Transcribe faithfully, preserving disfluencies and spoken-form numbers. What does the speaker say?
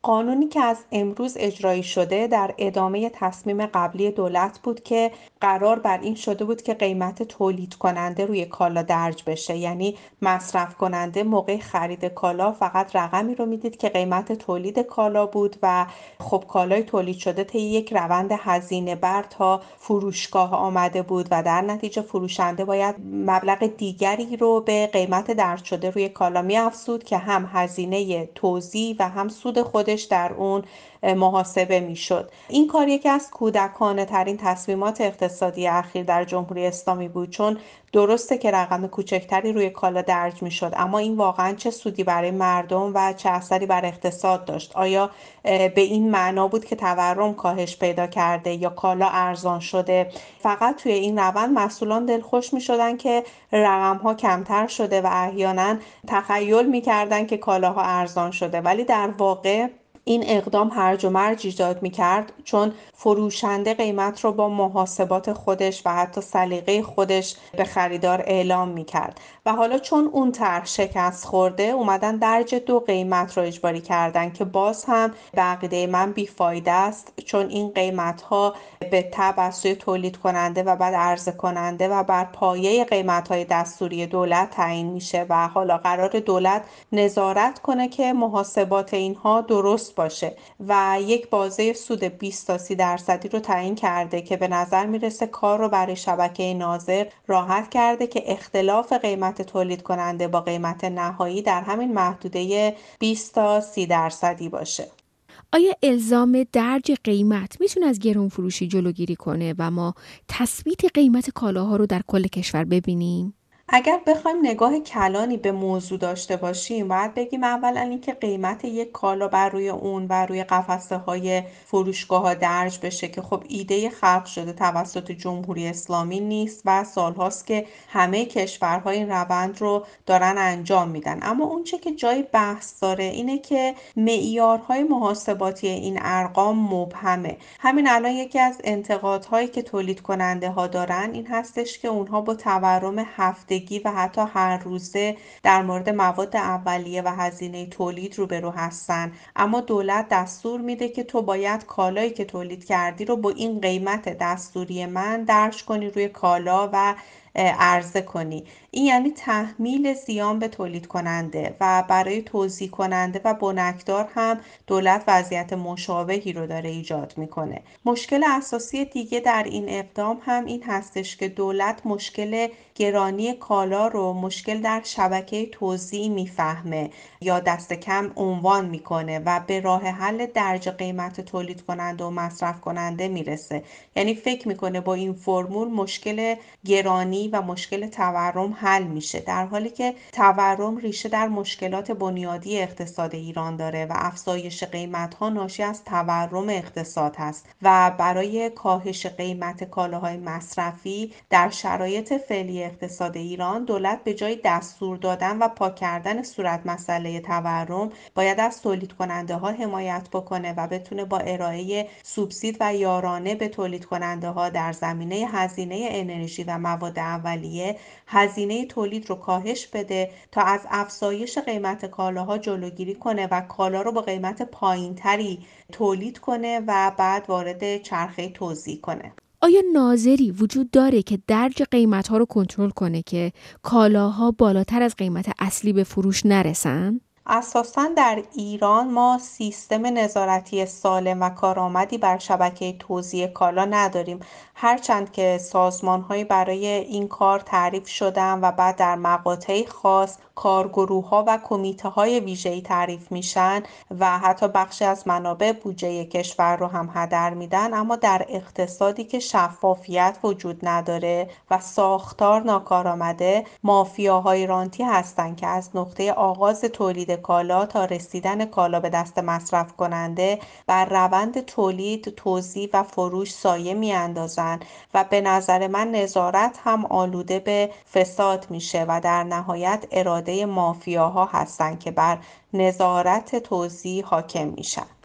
قانونی که از امروز اجرایی شده در ادامه تصمیم قبلی دولت بود که قرار بر این شده بود که قیمت تولید کننده روی کالا درج بشه. یعنی مصرف کننده موقع خرید کالا فقط رقمی رو میدید که قیمت تولید کالا بود و خب کالای تولید شده طی یک روند هزینه بر تا فروشگاه آمده بود و در نتیجه فروشنده باید مبلغ دیگری رو به قیمت درج شده روی کالا می افزود که هم هزینه توزیع و هم سود خودش در اون محاسبه میشد. این کار یکی از کودکانه ترین تصمیمات اقتصادی اخیر در جمهوری اسلامی بود، چون درسته که رقم کوچکتری روی کالا درج میشد، اما این واقعا چه سودی برای مردم و چه اثری بر اقتصاد داشت؟ آیا به این معنا بود که تورم کاهش پیدا کرده یا کالا ارزان شده؟ فقط توی این روند مسئولان دلخوش میشدن که رقم ها کمتر شده و احیانا تخیل میکردن که کالاها ارزان شده، ولی در واقع این اقدام هرج و مرج ایجاد می‌کرد، چون فروشنده قیمت رو با محاسبات خودش و حتی سلیقه خودش به خریدار اعلام می‌کرد و حالا چون اون طرح شکست خورده اومدن درج دو قیمت رو اجباری کردن که باز هم به عقیده من بیفایده است، چون این قیمت‌ها به تبع از سوی تولید کننده و بعد عرضه کننده و بر پایه قیمت‌های دستوری دولت تعیین میشه و حالا قرار دولت نظارت کنه که محاسبات اینها درست باشه و یک بازه سود بیست تا سی درصدی رو تعیین کرده که به نظر میرسه کار رو برای شبکه ناظر راحت کرده که اختلاف قیمت تولید کننده با قیمت نهایی در همین محدوده بیست تا سی درصدی باشه. آیا الزام درج قیمت میتونه از گران فروشی جلوگیری کنه و ما تثبیت قیمت کالاها رو در کل کشور ببینیم؟ اگر بخوایم نگاه کلانی به موضوع داشته باشیم باید بگیم اولا اینکه قیمت یک کالا بر روی اون و روی قفسه های فروشگاه ها درج بشه که خب ایده خلق شده توسط جمهوری اسلامی نیست و سالهاست که همه کشورها این روند رو دارن انجام میدن. اما اونچه که جای بحث داره اینه که معیارهای محاسباتی این ارقام مبهمه. همین الان یکی از انتقادهایی که تولید کننده ها دارن این هستش که اونها با تورم هفته و حتی هر روزه در مورد مواد اولیه و هزینه تولید روبرو هستن، اما دولت دستور میده که تو باید کالایی که تولید کردی رو با این قیمت دستوری من درج کنی روی کالا و عرضه کنی. این یعنی تحمیل زیان به تولید کننده و برای توزیع کننده و بنکدار هم دولت وضعیت مشابهی رو داره ایجاد میکنه. مشکل اساسی دیگه در این اقدام هم این هستش که دولت مشکل گرانی کالا رو مشکل در شبکه توزیع میفهمه یا دست کم عنوان میکنه و به راه حل درج قیمت تولید کننده و مصرف کننده میرسه. یعنی فکر میکنه با این فرمول مشکل گرانی و مشکل تورم حل میشه، در حالی که تورم ریشه در مشکلات بنیادی اقتصاد ایران داره و افزایش قیمت ها ناشی از تورم اقتصاد هست و برای کاهش قیمت کالاهای مصرفی در شرایط فعلی اقتصاد ایران دولت به جای دستور دادن و پاک کردن صورت مسئله تورم باید از تولید کننده ها حمایت بکنه و بتونه با ارائه سوبسید و یارانه به تولید کننده ها در زمینه هزینه انرژی و مواد اولیه هزینه تولید رو کاهش بده تا از افزایش قیمت کالاها جلوگیری کنه و کالا رو با قیمت پایینتری تولید کنه و بعد وارد چرخه توزیع کنه. آیا ناظری وجود داره که درج قیمت‌ها رو کنترل کنه که کالاها بالاتر از قیمت اصلی به فروش نرسن؟ اساساً در ایران ما سیستم نظارتی سالم و کارآمدی بر شبکه توزیع کالا نداریم، هرچند که سازمان‌هایی برای این کار تعریف شدن و بعد در مقاطعی خاص کارگروه‌ها و کمیته‌های ویژه‌ای تعریف میشن و حتی بخشی از منابع بودجه کشور رو هم هدر میدن، اما در اقتصادی که شفافیت وجود نداره و ساختار ناکارآمده، مافیاهای رانتی هستند که از نقطه آغاز تولید کالا تا رسیدن کالا به دست مصرف کننده بر روند تولید، توزیع و فروش سایه میاندازند و به نظر من نظارت هم آلوده به فساد میشه و در نهایت اراده مافیاها هستند که بر نظارت توزیع حاکم میشن.